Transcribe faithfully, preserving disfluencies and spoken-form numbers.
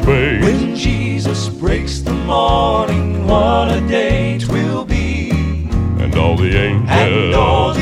space. When Jesus breaks the morning, what a day 'twill be. And all the angels And all the